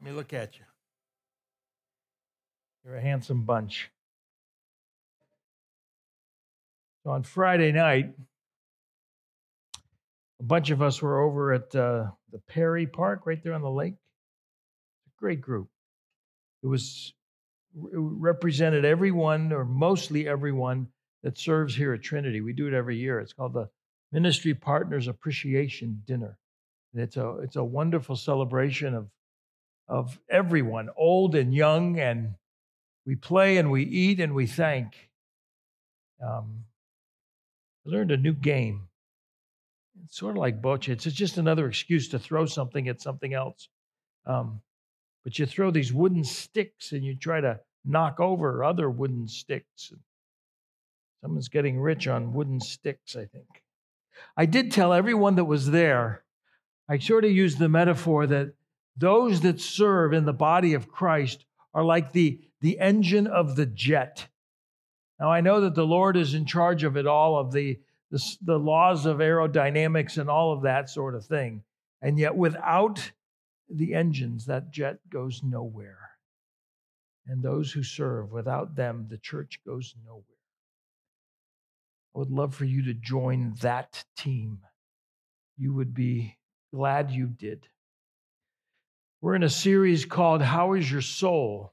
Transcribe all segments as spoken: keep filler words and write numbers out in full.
Let me look at you. You're a handsome bunch. So on Friday night, a bunch of us were over at uh, the Perry Park right there on the lake. A great group. It was it represented everyone, or mostly everyone, that serves here at Trinity. We do it every year. It's called the Ministry Partners Appreciation Dinner. And it's a it's a wonderful celebration of of everyone, old and young, and we play and we eat and we thank. Um, I learned a new game. It's sort of like bocce. It's just another excuse to throw something at something else. Um, but you throw these wooden sticks and you try to knock over other wooden sticks. Someone's getting rich on wooden sticks, I think. I did tell everyone that was there, I sort of used the metaphor that those that serve in the body of Christ are like the, the engine of the jet. Now, I know that the Lord is in charge of it all, of the, the, the laws of aerodynamics and all of that sort of thing. And yet without the engines, that jet goes nowhere. And those who serve, without them, the church goes nowhere. I would love for you to join that team. You would be glad you did. We're in a series called How Is Your Soul?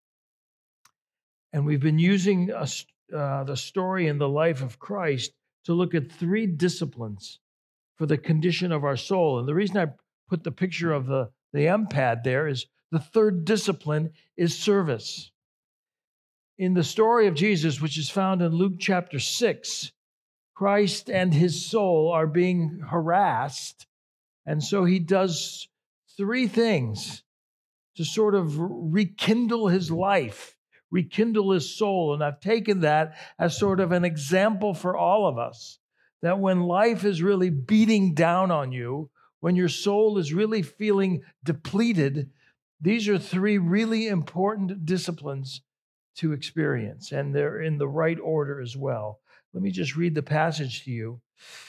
And we've been using a, uh, the story in the life of Christ to look at three disciplines for the condition of our soul. And the reason I put the picture of the, the M pad there is the third discipline is service. In the story of Jesus, which is found in Luke chapter six, Christ and his soul are being harassed. And so he does three things to sort of rekindle his life, rekindle his soul. And I've taken that as sort of an example for all of us, that when life is really beating down on you, when your soul is really feeling depleted, these are three really important disciplines to experience, and they're in the right order as well. Let me just read the passage to you.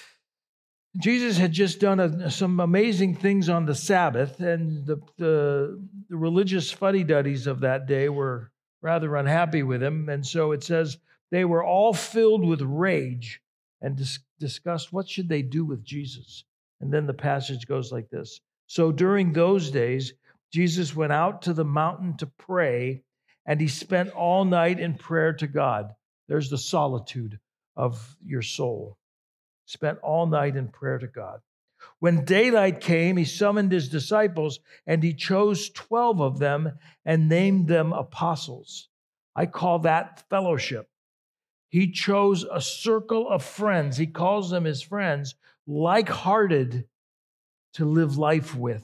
Jesus had just done a, some amazing things on the Sabbath, and the, the, the religious fuddy-duddies of that day were rather unhappy with him. And so it says they were all filled with rage and dis- discussed what should they do with Jesus. And then the passage goes like this. So during those days, Jesus went out to the mountain to pray, and he spent all night in prayer to God. There's the solitude of your soul. Spent all night in prayer to God. When daylight came, he summoned his disciples, and he chose twelve of them and named them apostles. I call that fellowship. He chose a circle of friends. He calls them his friends, like-hearted, to live life with.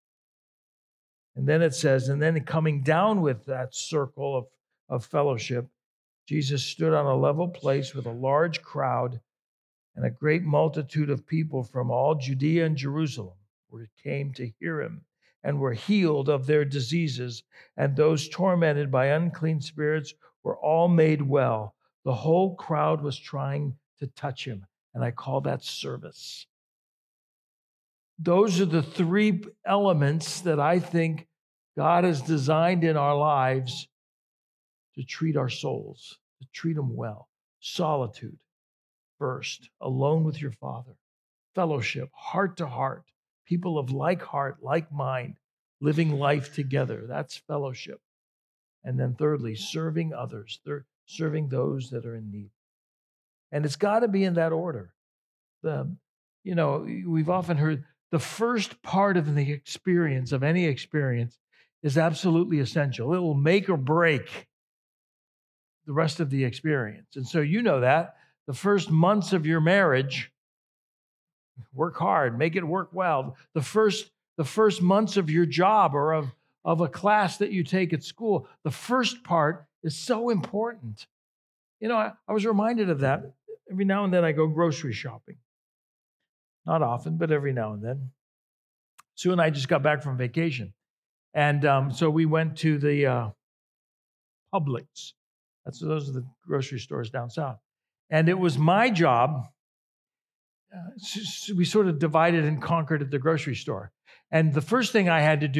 And then it says, and then coming down with that circle of, of fellowship, Jesus stood on a level place with a large crowd and a great multitude of people from all Judea and Jerusalem, where it came to hear him, and were healed of their diseases, and those tormented by unclean spirits were all made well. The whole crowd was trying to touch him, and I call that service. Those are the three elements that I think God has designed in our lives to treat our souls, to treat them well. Solitude, first, alone with your Father. Fellowship, heart to heart, people of like heart, like mind, living life together. That's fellowship. And then thirdly, serving others, Third, serving those that are in need. And it's got to be in that order. The, you know, we've often heard the first part of the experience, of any experience, is absolutely essential. It will make or break the rest of the experience. And so you know that. The first months of your marriage, work hard, make it work well. The first, the first months of your job or of, of a class that you take at school, the first part is so important. You know, I, I was reminded of that. Every now and then I go grocery shopping. Not often, but every now and then. Sue and I just got back from vacation. And um, so we went to the uh, Publix. That's, those are the grocery stores down south. And it was my job. Uh, we sort of divided and conquered at the grocery store. And the first thing I had to do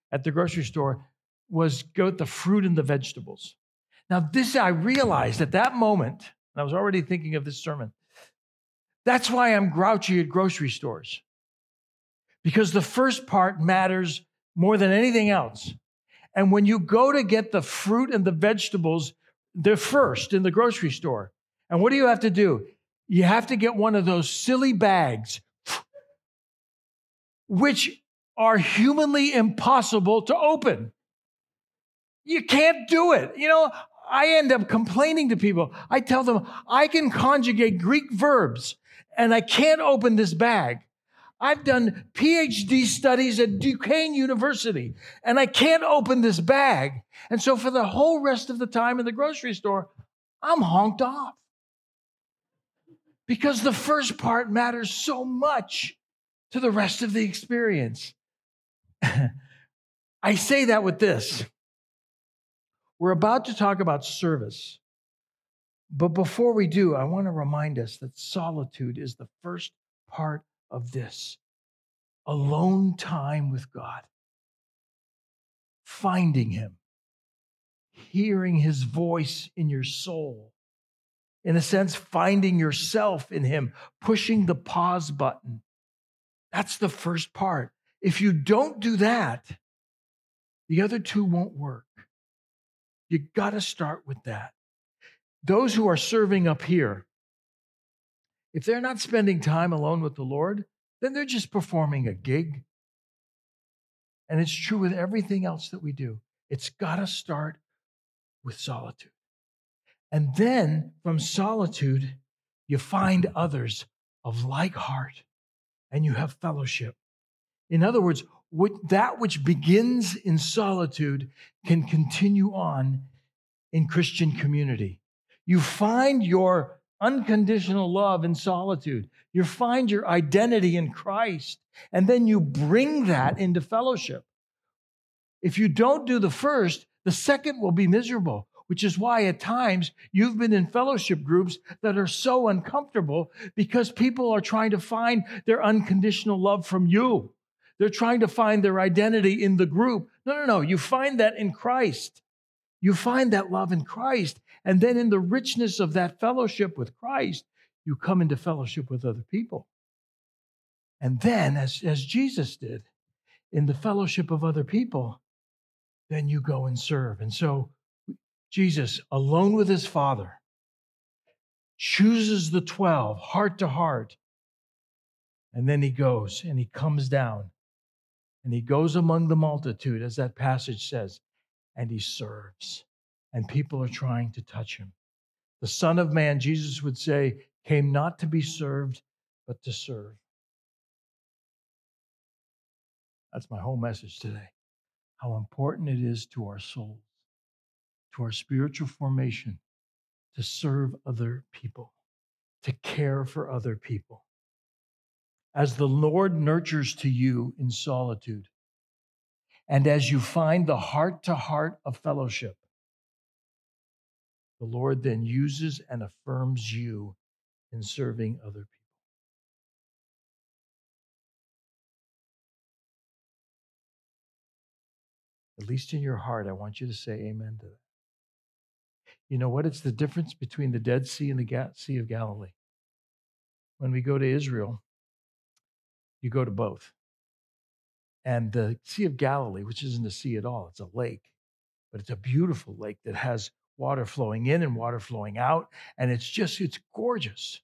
at the grocery store was go with the fruit and the vegetables. Now, this I realized at that moment, and I was already thinking of this sermon, that's why I'm grouchy at grocery stores. Because the first part matters more than anything else. And when you go to get the fruit and the vegetables, they're first in the grocery store. And what do you have to do? You have to get one of those silly bags, which are humanly impossible to open. You can't do it. You know, I end up complaining to people. I tell them, I can conjugate Greek verbs, and I can't open this bag. I've done P H D studies at Duquesne University, and I can't open this bag. And so for the whole rest of the time in the grocery store, I'm honked off. Because the first part matters so much to the rest of the experience. I say that with this. We're about to talk about service. But before we do, I want to remind us that solitude is the first part of this. Alone time with God. Finding Him. Hearing His voice in your soul. In a sense, finding yourself in Him. Pushing the pause button. That's the first part. If you don't do that, the other two won't work. You got to start with that. Those who are serving up here, if they're not spending time alone with the Lord, then they're just performing a gig. And it's true with everything else that we do. It's got to start with solitude. And then from solitude, you find others of like heart and you have fellowship. In other words, what, that which begins in solitude can continue on in Christian community. You find your unconditional love in solitude. You find your identity in Christ, and then you bring that into fellowship. If you don't do the first, the second will be miserable, which is why at times you've been in fellowship groups that are so uncomfortable because people are trying to find their unconditional love from you. They're trying to find their identity in the group. No, no, no. You find that in Christ. You find that love in Christ. And then in the richness of that fellowship with Christ, you come into fellowship with other people. And then, as, as Jesus did, in the fellowship of other people, then you go and serve. And so Jesus, alone with his Father, chooses the twelve, heart to heart. And then he goes and he comes down and he goes among the multitude, as that passage says, and he serves. And people are trying to touch him. The Son of Man, Jesus would say, came not to be served, but to serve. That's my whole message today. How important it is to our souls, to our spiritual formation, to serve other people, to care for other people. As the Lord nurtures to you in solitude, and as you find the heart-to-heart of fellowship, the Lord then uses and affirms you in serving other people. At least in your heart, I want you to say amen to that. You know what? It's the difference between the Dead Sea and the Sea of Galilee. When we go to Israel, you go to both. And the Sea of Galilee, which isn't a sea at all, it's a lake, but it's a beautiful lake that has water flowing in and water flowing out, and it's just, it's gorgeous.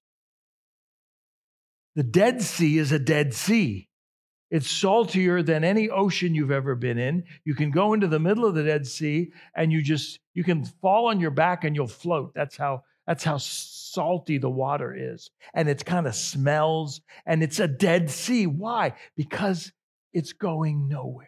The Dead Sea is a dead sea. It's saltier than any ocean you've ever been in. You can go into the middle of the Dead Sea and you just, you can fall on your back and you'll float. That's how, that's how salty the water is. And it kind of smells, and it's a dead sea. Why? Because it's going nowhere.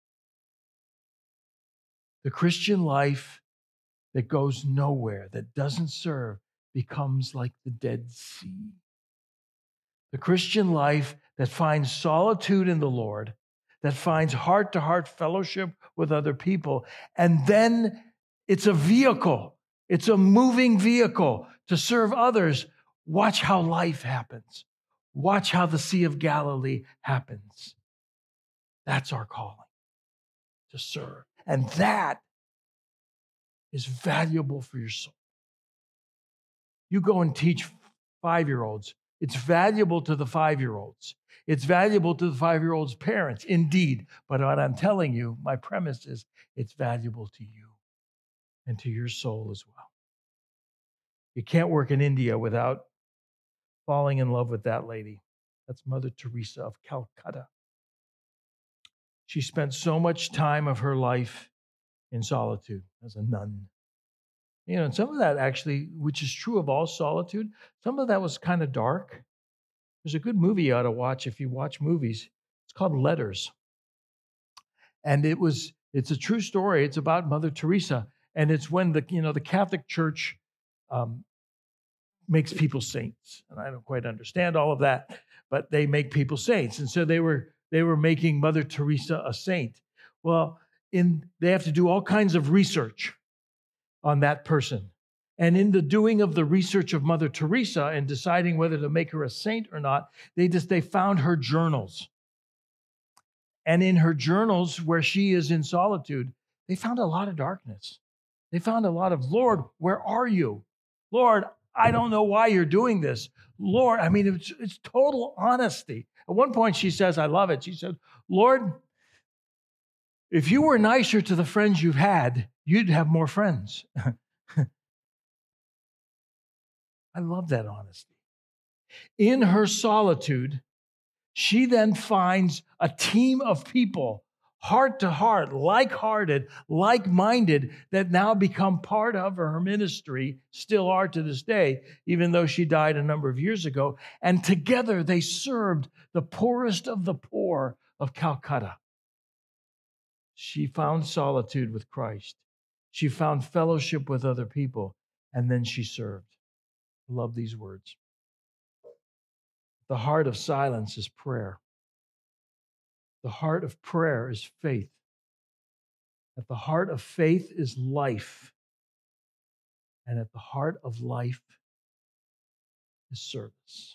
The Christian life that goes nowhere, that doesn't serve, becomes like the Dead Sea. The Christian life that finds solitude in the Lord, that finds heart-to-heart fellowship with other people, and then it's a vehicle, it's a moving vehicle to serve others. Watch how life happens. Watch how the Sea of Galilee happens. That's our calling. to serve. And that is valuable for your soul. You go and teach five-year-olds. It's valuable to the five-year-olds. It's valuable to the five-year-olds' parents, indeed. But what I'm telling you, my premise is it's valuable to you and to your soul as well. You can't work in India without falling in love with that lady. That's Mother Teresa of Calcutta. She spent so much time of her life in solitude as a nun. You know, and some of that actually, which is true of all solitude, some of that was kind of dark. There's a good movie you ought to watch if you watch movies. It's called Letters. And it was, it's a true story. It's about Mother Teresa. And it's when the, you know, the Catholic Church um, makes people saints. And I don't quite understand all of that, but they make people saints. And so they were, they were making Mother Teresa a saint. Well, in, they have to do all kinds of research on that person. And in the doing of the research of Mother Teresa and deciding whether to make her a saint or not, they just they found her journals. And in her journals, where she is in solitude, they found a lot of darkness. They found a lot of, Lord, where are you? Lord, I don't know why you're doing this. Lord, I mean, it's, it's total honesty. At one point, she says, I love it. She said, Lord, if you were nicer to the friends you've had, you'd have more friends. I love that honesty. In her solitude, she then finds a team of people, heart to heart, like-hearted, like-minded, that now become part of her ministry, still are to this day, even though she died a number of years ago. And together they served the poorest of the poor of Calcutta. She found solitude with Christ. She found fellowship with other people, and then she served. I love these words. The heart of silence is prayer. The heart of prayer is faith. At the heart of faith is life. And at the heart of life is service.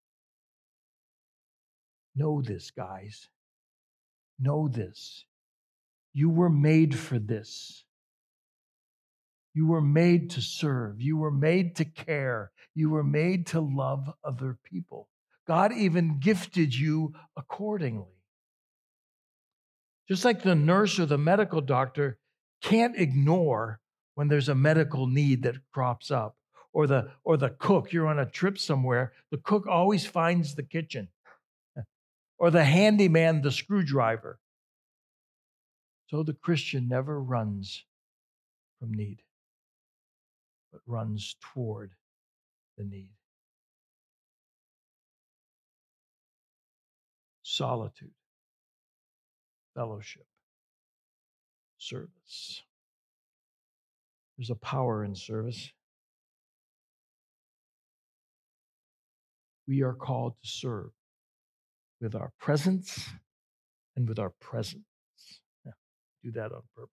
Know this, guys. Know this. You were made for this. You were made to serve. You were made to care. You were made to love other people. God even gifted you accordingly. Just like the nurse or the medical doctor can't ignore when there's a medical need that crops up, or the, or the cook, you're on a trip somewhere, the cook always finds the kitchen, or the handyman, the screwdriver. So the Christian never runs from need, but runs toward the need. Solitude, fellowship, service. There's a power in service. We are called to serve with our presence and with our presence. Yeah, do that on purpose.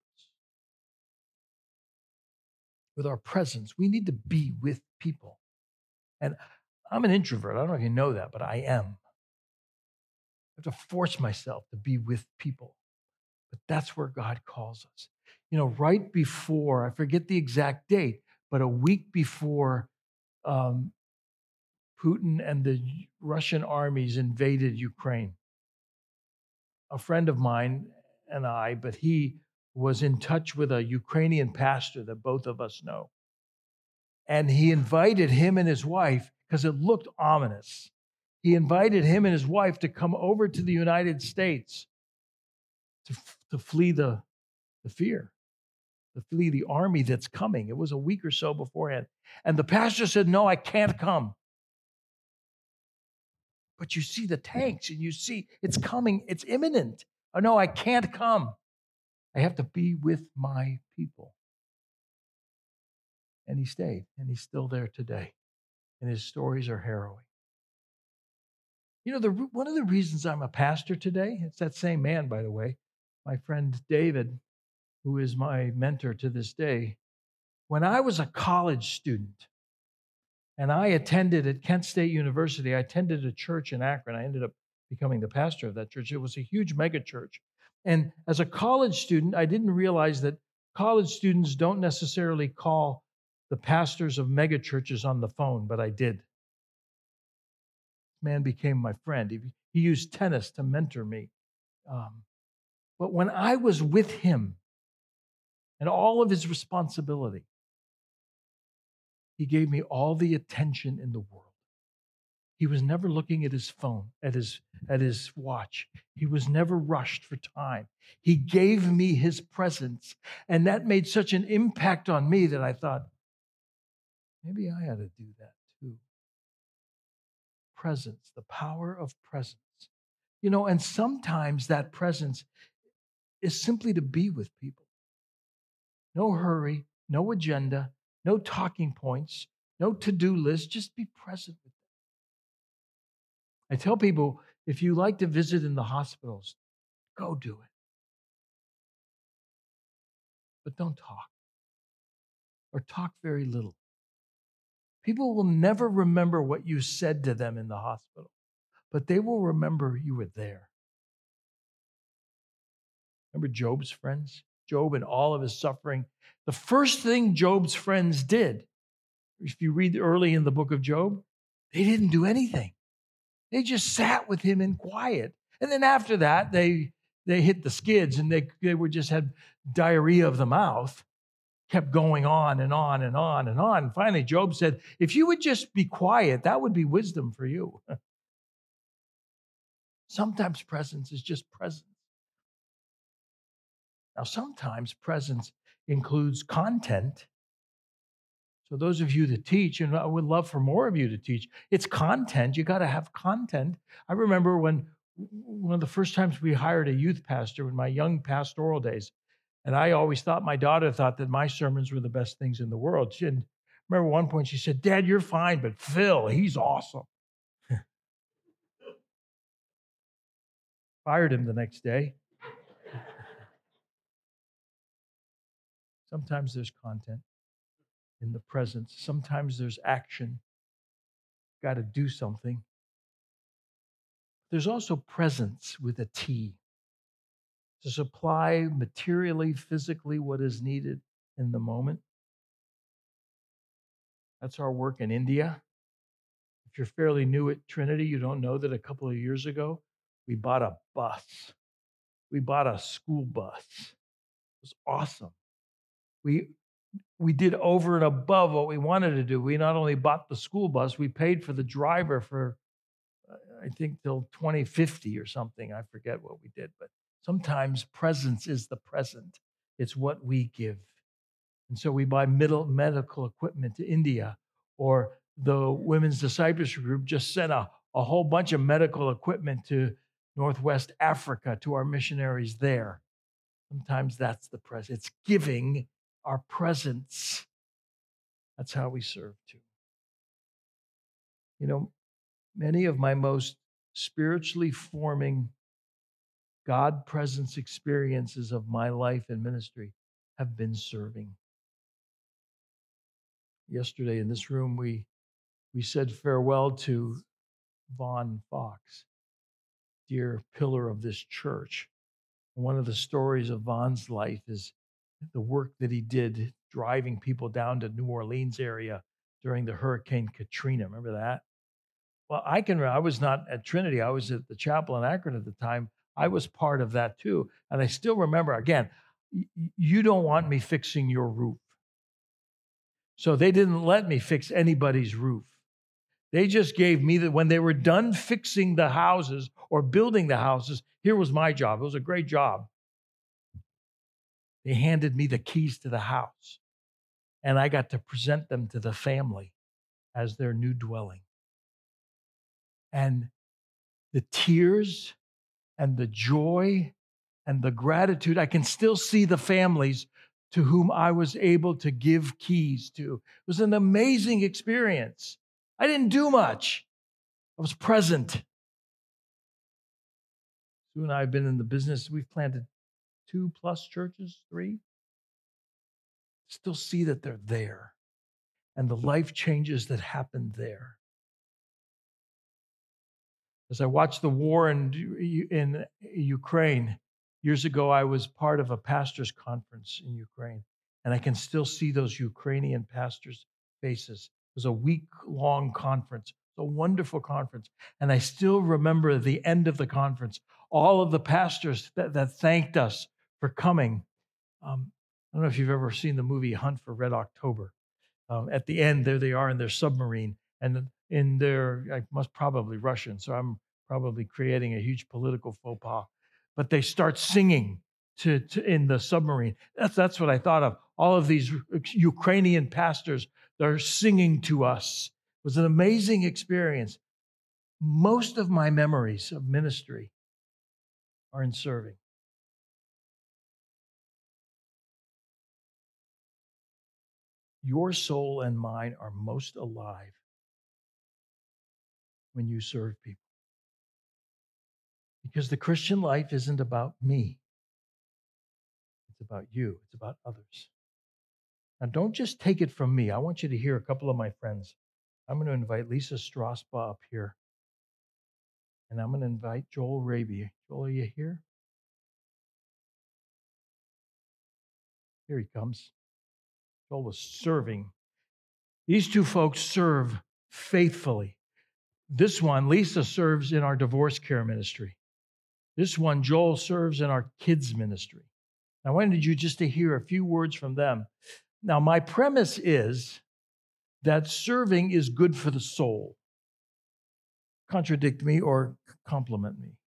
With our presence, we need to be with people. And I'm an introvert. I don't know if you know that, but I am. I have to force myself to be with people. But that's where God calls us. You know, right before, I forget the exact date, but a week before um, Putin and the Russian armies invaded Ukraine, a friend of mine and I, but he was in touch with a Ukrainian pastor that both of us know. And he invited him and his wife, because it looked ominous. He invited him and his wife to come over to the United States to, to flee the, the fear, to flee the army that's coming. It was a week or so beforehand. And the pastor said, no, I can't come. But you see the tanks and you see it's coming, it's imminent. Oh, no, I can't come. I have to be with my people. And he stayed, and he's still there today. And his stories are harrowing. You know, the, one of the reasons I'm a pastor today, it's that same man, by the way, my friend David, who is my mentor to this day. When I was a college student, and I attended at Kent State University, I attended a church in Akron. I ended up becoming the pastor of that church. It was a huge mega church. And as a college student, I didn't realize that college students don't necessarily call the pastors of megachurches on the phone, but I did. Man became my friend. He, he used tennis to mentor me. Um, but when I was with him and all of his responsibility, he gave me all the attention in the world. He was never looking at his phone, at his, at his watch. He was never rushed for time. He gave me his presence, and that made such an impact on me that I thought, maybe I ought to do that too. Presence, the power of presence. You know, and sometimes that presence is simply to be with people. No hurry, no agenda, no talking points, no to-do list, just be present with them. I tell people, if you like to visit in the hospitals, go do it. But don't talk, or talk very little. People will never remember what you said to them in the hospital, but they will remember you were there. Remember Job's friends? Job and all of his suffering. The first thing Job's friends did, if you read early in the book of Job, they didn't do anything. They just sat with him in quiet. And then after that, they they hit the skids and they, they were just had diarrhea of the mouth, kept going on and on and on and on. And finally, Job said, if you would just be quiet, that would be wisdom for you. Sometimes presence is just presence. Now, sometimes presence includes content. So those of you that teach, and I would love for more of you to teach, it's content. You got to have content. I remember when one of the first times we hired a youth pastor in my young pastoral days, and I always thought, my daughter thought that my sermons were the best things in the world. She didn't, remember one point she said, Dad, you're fine, but Phil, he's awesome. Fired him the next day. Sometimes there's content in the presence. Sometimes there's action. Got to do something. There's also presence with a T, to supply materially, physically what is needed in the moment. That's our work in India. If you're fairly new at Trinity, you don't know that a couple of years ago, we bought a bus. We bought a school bus. It was awesome. We we did over and above what we wanted to do. We not only bought the school bus, we paid for the driver for, I think, till twenty fifty or something. I forget what we did, but sometimes presence is the present. It's what we give. And so we buy middle medical equipment to India, or the Women's Discipleship Group just sent a, a whole bunch of medical equipment to Northwest Africa, to our missionaries there. Sometimes that's the presence. It's giving our presence. That's how we serve too. You know, many of my most spiritually forming God presence experiences of my life and ministry have been serving. Yesterday in this room, we we said farewell to Vaughn Fox, dear pillar of this church. One of the stories of Vaughn's life is the work that he did driving people down to New Orleans area during the Hurricane Katrina. Remember that? Well, I can remember, I was not at Trinity. I was at the chapel in Akron at the time. I was part of that too. And I still remember, again, you don't want me fixing your roof. So they didn't let me fix anybody's roof. They just gave me that when they were done fixing the houses or building the houses, here was my job. It was a great job. They handed me the keys to the house, and I got to present them to the family as their new dwelling. And the tears and the joy and the gratitude, I can still see the families to whom I was able to give keys to. It was an amazing experience. I didn't do much. I was present. Sue and I have been in the business. We've planted two plus churches, three. Still see that they're there and the life changes that happened there. As I watch the war in, in Ukraine, Years ago, I was part of a pastor's conference in Ukraine, and I can still see those Ukrainian pastors' faces. It was a week-long conference, a wonderful conference. And I still remember the end of the conference, all of the pastors that, that thanked us for coming. Um, I don't know if you've ever seen the movie Hunt for Red October. Um, at the end, there they are in their submarine, and in their, I must probably Russian, so I'm probably creating a huge political faux pas. But they start singing to, to in the submarine. That's that's what I thought of. All of these Ukrainian pastors, they're singing to us. It was an amazing experience. Most of my memories of ministry are in serving. Your soul and mine are most alive when you serve people. Because the Christian life isn't about me. It's about you. It's about others. Now, don't just take it from me. I want you to hear a couple of my friends. I'm going to invite Lisa Strasbaugh up here. And I'm going to invite Joel Raby. Joel, are you here? Here he comes. Joel was serving. These two folks serve faithfully. This one, Lisa, serves in our divorce care ministry. This one, Joel, serves in our kids ministry. I wanted you just to hear a few words from them. Now, my premise is that serving is good for the soul. Contradict me or compliment me.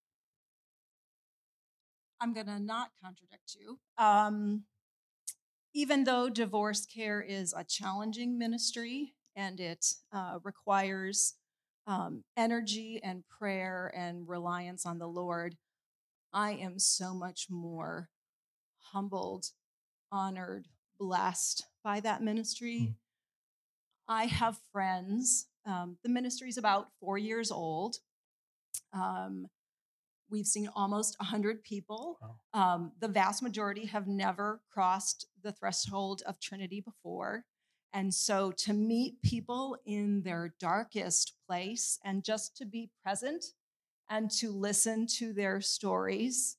I'm going to not contradict you. Um, even though divorce care is a challenging ministry and it uh, requires um, energy and prayer and reliance on the Lord, I am so much more humbled, honored, blessed by that ministry. Mm. I have friends. Um, the ministry is about four years old. Um, We've seen almost one hundred people. Wow. Um, the vast majority have never crossed the threshold of Trinity before. And so to meet people in their darkest place and just to be present and to listen to their stories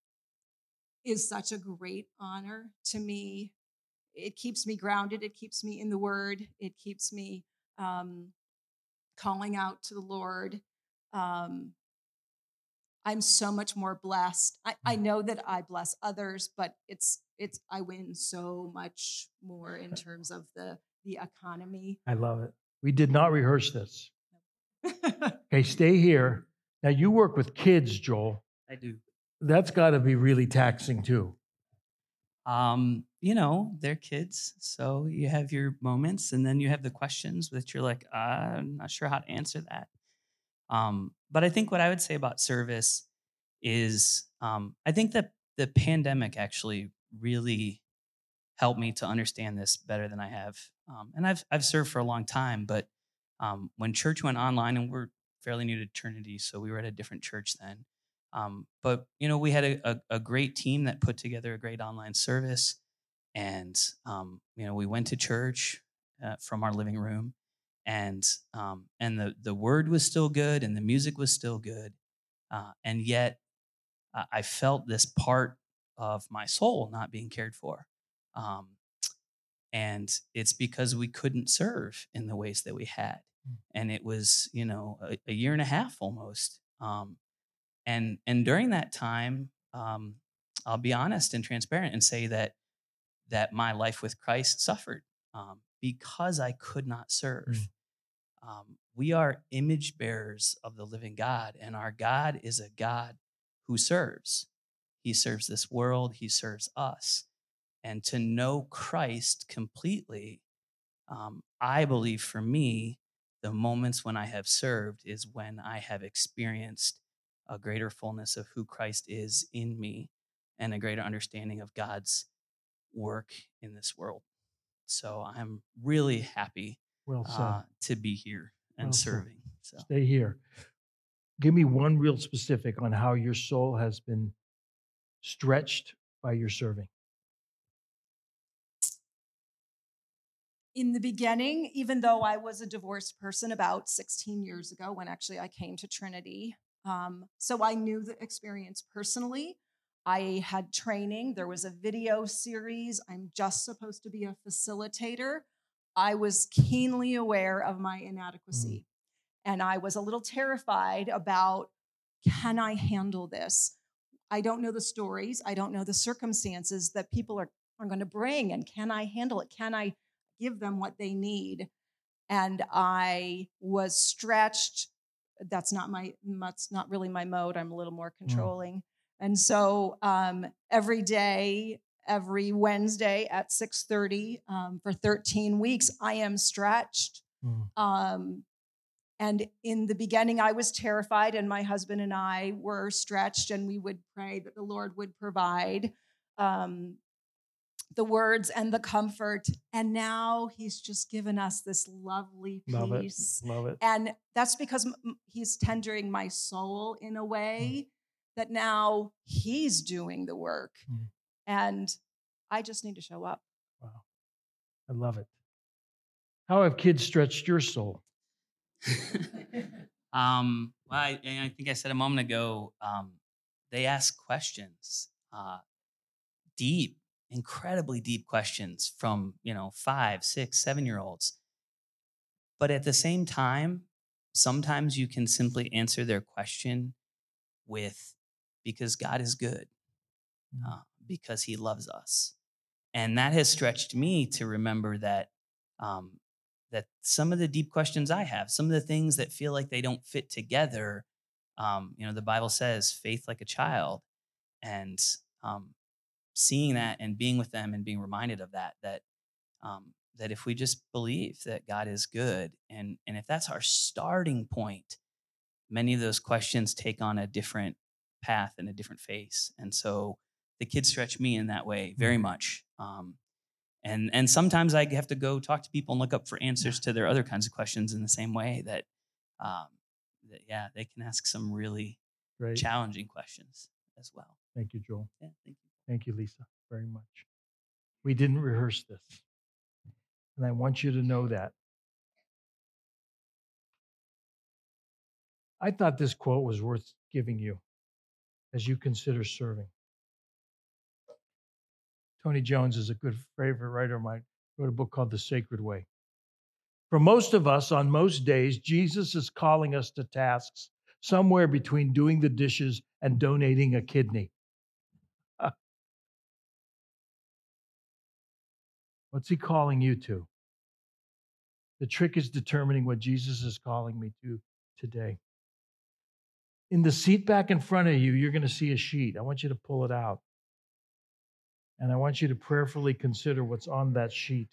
is such a great honor to me. It keeps me grounded. It keeps me in the Word. It keeps me um, calling out to the Lord. Um, I'm so much more blessed. I, I know that I bless others, but it's it's I win so much more in terms of the the economy. I love it. We did not rehearse this. Okay, stay here. Now you work with kids, Joel. I do. That's got to be really taxing too. Um, you know, they're kids, so you have your moments, and then you have the questions that you're like, uh, I'm not sure how to answer that. Um, but I think what I would say about service is um, I think that the pandemic actually really helped me to understand this better than I have. Um, and I've I've served for a long time, but um, when church went online, and we're fairly new to Trinity, so we were at a different church then. Um, but you know, we had a, a, a great team that put together a great online service, and um, you know, we went to church uh, from our living room. And um, and the the word was still good, and the music was still good, uh, and yet uh, I felt this part of my soul not being cared for, um, and it's because we couldn't serve in the ways that we had, and it was you know a, a year and a half almost, um, and and during that time, um, I'll be honest and transparent and say that that my life with Christ suffered um, because I could not serve. Mm. Um, we are image bearers of the living God, and our God is a God who serves. He serves this world, he serves us. And to know Christ completely, um, I believe for me, the moments when I have served is when I have experienced a greater fullness of who Christ is in me and a greater understanding of God's work in this world. So I'm really happy well said. Uh, to be here and well serving. So. Stay here. Give me one real specific on how your soul has been stretched by your serving. In the beginning, even though I was a divorced person about sixteen years ago when actually I came to Trinity, um, so I knew the experience personally. I had training. There was a video series. I'm just supposed to be a facilitator. I was keenly aware of my inadequacy. Mm. And I was a little terrified about, can I handle this? I don't know the stories. I don't know the circumstances that people are, are going to bring. And can I handle it? Can I give them what they need? And I was stretched. That's not my, that's not really my mode. I'm a little more controlling. Mm. And so um, every day, every Wednesday at six thirty um, for thirteen weeks, I am stretched. Mm. Um, and in the beginning, I was terrified, and my husband and I were stretched, and we would pray that the Lord would provide um, the words and the comfort. And now he's just given us this lovely peace. Love it. Love it. And that's because he's tendering my soul in a way mm. that now he's doing the work. Mm. And I just need to show up. Wow. I love it. How have kids stretched your soul? um, well, I, I think I said a moment ago, um, they ask questions, uh, deep, incredibly deep questions from, you know, five, six, seven-year-olds. But at the same time, sometimes you can simply answer their question with, because God is good, uh, because he loves us. And that has stretched me to remember that um, that some of the deep questions I have, some of the things that feel like they don't fit together, um, you know, the Bible says faith like a child. And um, seeing that and being with them and being reminded of that, that um, that if we just believe that God is good, and and if that's our starting point, many of those questions take on a different path and a different face. And so the kids stretch me in that way very much. Um, and and sometimes I have to go talk to people and look up for answers to their other kinds of questions in the same way that, um, that yeah, they can ask some really Great. challenging questions as well. Thank you, Joel. Yeah, thank you. Thank you, Lisa, very much. We didn't rehearse this, and I want you to know that. I thought this quote was worth giving you as you consider serving. Tony Jones is a good favorite writer of mine. Wrote a book called The Sacred Way. For most of us, on most days, Jesus is calling us to tasks somewhere between doing the dishes and donating a kidney. What's he calling you to? The trick is determining what Jesus is calling me to today. In the seat back in front of you, you're going to see a sheet. I want you to pull it out. And I want you to prayerfully consider what's on that sheet.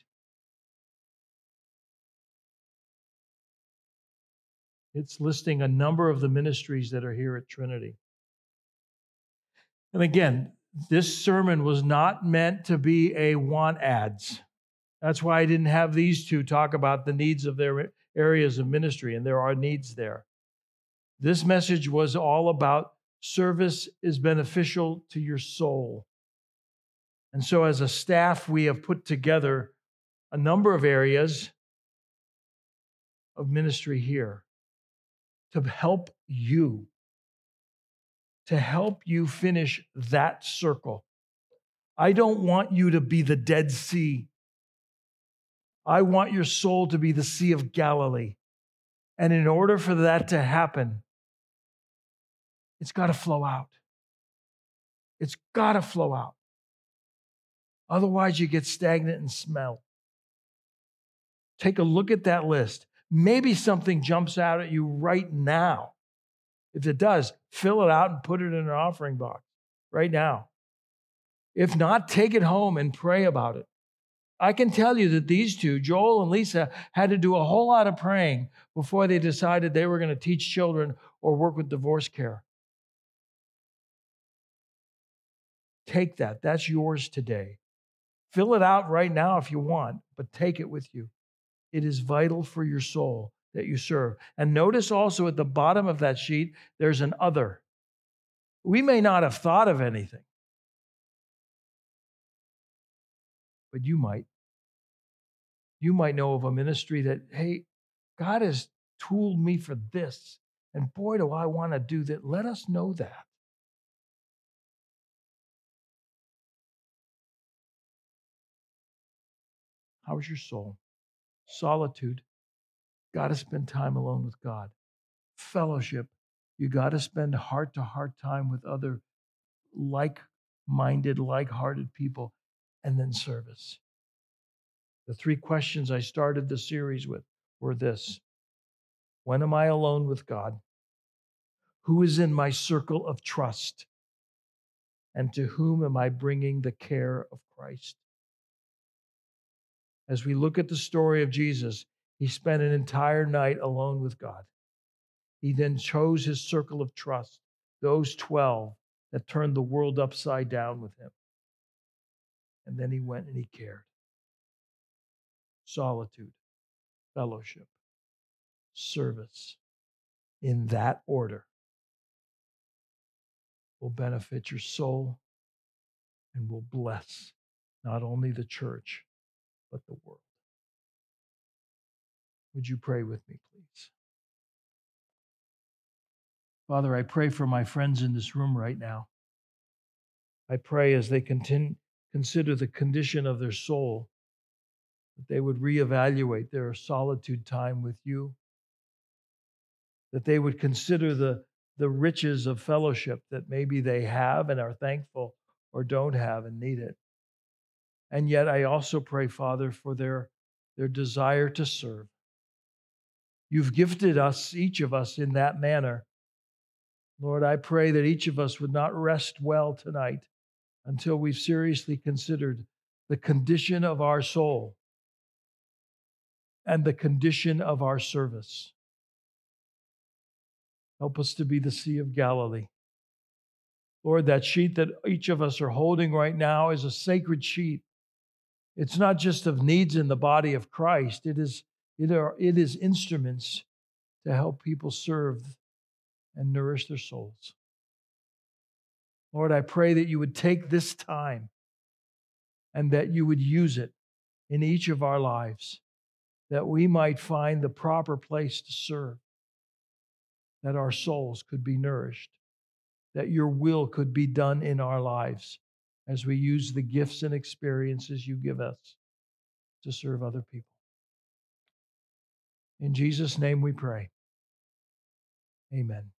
It's listing a number of the ministries that are here at Trinity. And again, this sermon was not meant to be a want ads. That's why I didn't have these two talk about the needs of their areas of ministry, and there are needs there. This message was all about service is beneficial to your soul. And so as a staff, we have put together a number of areas of ministry here to help you, to help you finish that circle. I don't want you to be the Dead Sea. I want your soul to be the Sea of Galilee. And in order for that to happen, it's got to flow out. It's got to flow out. Otherwise, you get stagnant and smell. Take a look at that list. Maybe something jumps out at you right now. If it does, fill it out and put it in an offering box right now. If not, take it home and pray about it. I can tell you that these two, Joel and Lisa, had to do a whole lot of praying before they decided they were going to teach children or work with divorce care. Take that. That's yours today. Fill it out right now if you want, but take it with you. It is vital for your soul that you serve. And notice also at the bottom of that sheet, there's an other. We may not have thought of anything, but you might. You might know of a ministry that, hey, God has tooled me for this, and boy, do I want to do that. Let us know that. How's your soul? Solitude. Got to spend time alone with God. Fellowship. You got to spend heart to heart time with other like minded, like hearted people. And then service. The three questions I started the series with were this: when am I alone with God? Who is in my circle of trust? And to whom am I bringing the care of Christ? As we look at the story of Jesus, he spent an entire night alone with God. He then chose his circle of trust, those twelve that turned the world upside down with him. And then he went and he cared. Solitude, fellowship, service, in that order, will benefit your soul and will bless not only the church, but the world. Would you pray with me, please? Father, I pray for my friends in this room right now. I pray as they continue, consider the condition of their soul, that they would reevaluate their solitude time with you, that they would consider the, the riches of fellowship that maybe they have and are thankful or don't have and need it. And yet I also pray, Father, for their, their desire to serve. You've gifted us, each of us, in that manner. Lord, I pray that each of us would not rest well tonight until we've seriously considered the condition of our soul and the condition of our service. Help us to be the Sea of Galilee. Lord, that sheet that each of us are holding right now is a sacred sheet. It's not just of needs in the body of Christ. It is, it are, it is instruments to help people serve and nourish their souls. Lord, I pray that you would take this time and that you would use it in each of our lives, that we might find the proper place to serve, that our souls could be nourished, that your will could be done in our lives as we use the gifts and experiences you give us to serve other people. In Jesus' name we pray. Amen.